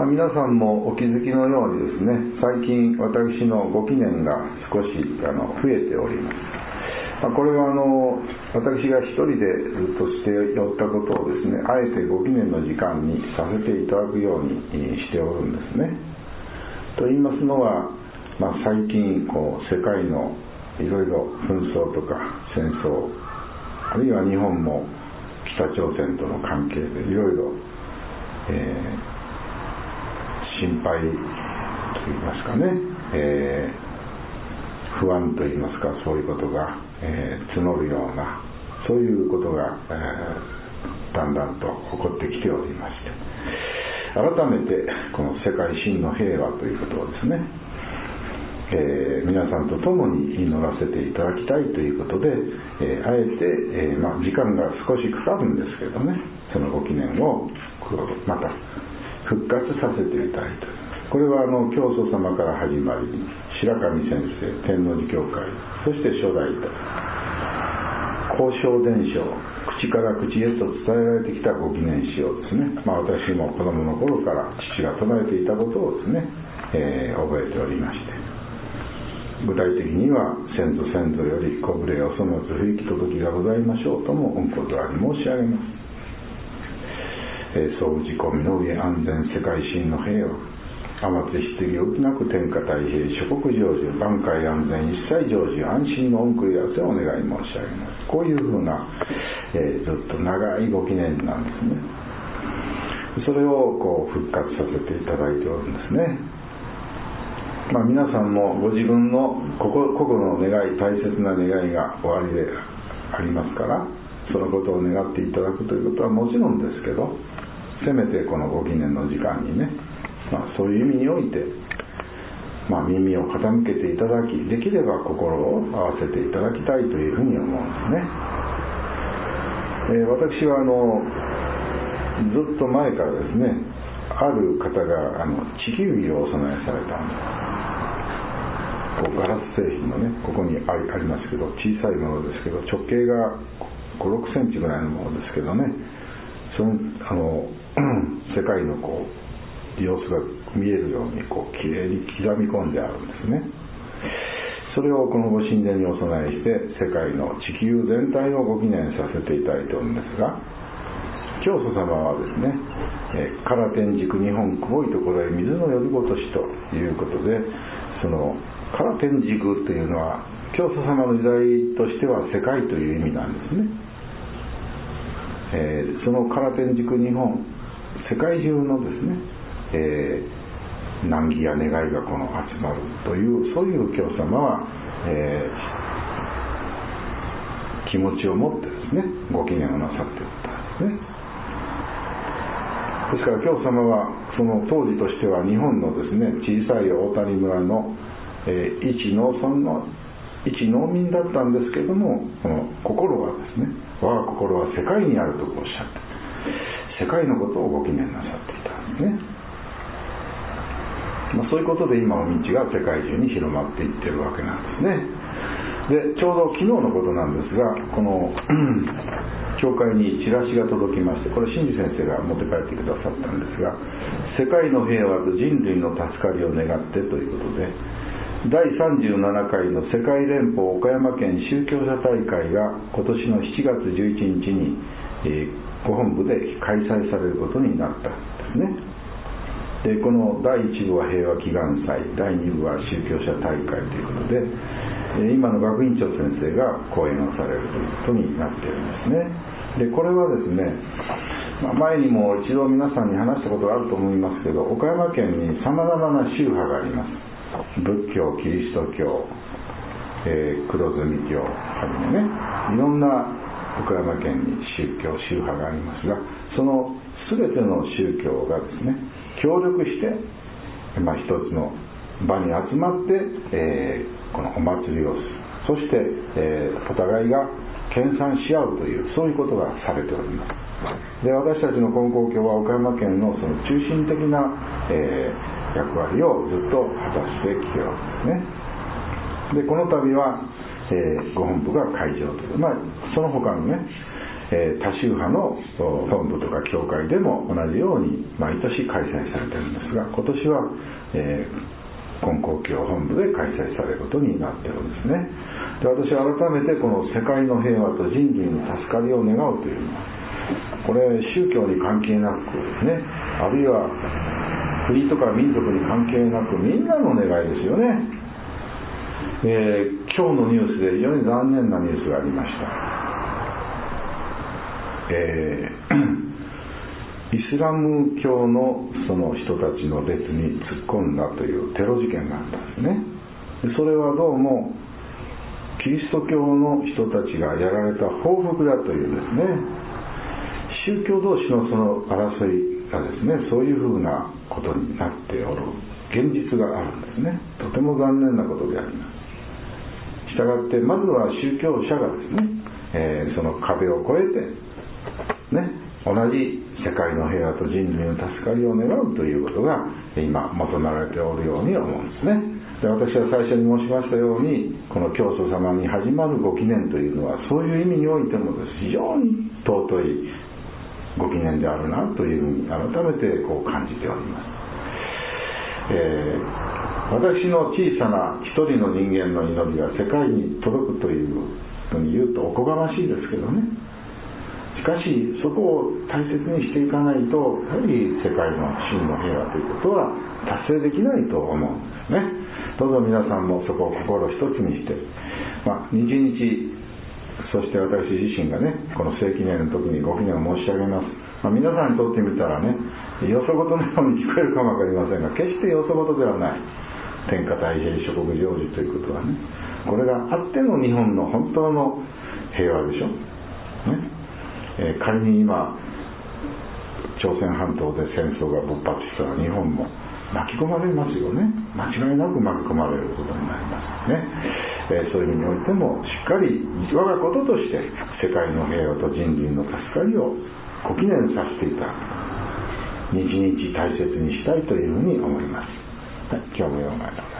皆さんもお気づきのようにですね、最近私のご記念が少し増えております。これは私が一人でずっとしておったことをですね、あえてご記念の時間にさせていただくようにしておるんですね。と言いますのは、最近世界のいろいろ紛争とか戦争、あるいは日本も北朝鮮との関係でいろいろ心配といいますかね、不安といいますか、そういうことが、募るような、そういうことが、だんだんと起こってきておりまして、改めてこの世界真の平和ということをですね、皆さんと共に祈らせていただきたいということで、あえて、時間が少しかかるんですけどね、そのご記念をまた復活させていただいて、これは教祖様から始まり、白神先生、天王寺教会、そして初代交渉伝承、口から口へと伝えられてきたご記念詩をですね、私も子供の頃から父が唱えていたことをですね、覚えておりまして、具体的には先祖より小暮おそのつ不行き届きがございましょうとも御言葉に申し上げます。総打ち込みの上安全世界真の平和、天津質疑起きなく天下太平諸国成就万界安全一切成就安心の御繰り合わせをお願い申し上げます。こういうふうな、ずっと長いご記念なんですね。それを復活させていただいておるんですね。皆さんもご自分の個々の願い、大切な願いがおありでありますから、そのことを願っていただくということはもちろんですけど、せめてこのご記念の時間にね、そういう意味において、耳を傾けていただき、できれば心を合わせていただきたいというふうに思うんですね。私はずっと前からですね、ある方が地球儀をお供えされたんです。ガラス製品のね、ここにありますけど、小さいものですけど、直径が5、6センチぐらいのものですけどね、その世界の様子が見えるようにきれいに刻み込んであるんですね。それをこのご神殿にお供えして、世界の地球全体をご記念させていただいておるんですが、教祖様はですね、唐天竺日本久保いところへ水の呼びごとしということで、その唐天竺というのは教祖様の時代としては世界という意味なんですね。その唐天竺日本、世界中のですね、難儀や願いが集まるという、そういう教祖様は、気持ちを持ってですね、ご記念をなさっていったんですね。ですから教祖様はその当時としては日本のですね、小さい大谷村の、一農村の一農民だったんですけども、この心はですね、我が心は世界にあるとおっしゃって、世界のことをご記念なさっていたんですね。そういうことで今お道が世界中に広まっていってるわけなんですね。で、ちょうど昨日のことなんですが、この教会にチラシが届きまして、これ真治先生が持って帰ってくださったんですが、世界の平和と人類の助かりを願ってということで、第37回の世界連邦岡山県宗教者大会が今年の7月11日に、ご本部で開催されることになったんですね。で、この第1部は平和祈願祭、第2部は宗教者大会ということで、今の学院長先生が講演をされるということになっているんですね。で、これはですね、前にも一度皆さんに話したことがあると思いますけど、岡山県にさまざまな宗派があります。仏教、キリスト教、黒住教はじめね、いろんな岡山県に宗派がありますが、その全ての宗教がですね、協力して、一つの場に集まって、このお祭りをする。そして、お互いが研鑽し合うという、そういうことがされております。で、私たちの金光教は岡山県のその中心的な、役割をずっと果たしてきておるんですね。で、この度は、ご本部が会場という、その他のね、 多宗派の本部とか教会でも同じように毎年開催されているんですが、今年は、金光教本部で開催されることになっているんですね。で、私は改めてこの世界の平和と人類の助かりを願うというのは、これ宗教に関係なくね、あるいは国とか民族に関係なくみんなの願いですよね。今日のニュースで非常に残念なニュースがありました。イスラム教のその人たちの列に突っ込んだというテロ事件があったんですね。でそれはどうもキリスト教の人たちがやられた報復だというですね、宗教同士のその争いがですね、そういうふうなことになっておる現実があるんですね。とても残念なことであります。したがってまずは宗教者がですね、その壁を越えてね、同じ世界の平和と人類の助かりを願うということが今求められておるように思うんですね。で、私は最初に申しましたように、この教祖様に始まるご記念というのはそういう意味においてもです非常に尊いご記念であるなというふうに改めてこう感じております。私の小さな一人の人間の祈りが世界に届くというふうに言うとおこがましいですけどね、しかしそこを大切にしていかないと、やはり世界の真の平和ということは達成できないと思うんですね。どうぞ皆さんもそこを心一つにして、日々そして私自身がね、この聖記念の時にご記念を申し上げます。皆さんにとってみたらね、よそごとのように聞こえるかもわかりませんが、決してよそごとではない天下太平諸国成就ということはね、これがあっての日本の本当の平和でしょ、ね。仮に今朝鮮半島で戦争が勃発したら日本も巻き込まれますよね。間違いなく巻き込まれることになりますね。そういう意味においてもしっかり我がこととして世界の平和と人類の助かりをご記念させていただく、日々大切にしたいというふうに思います。はい、今日もようまい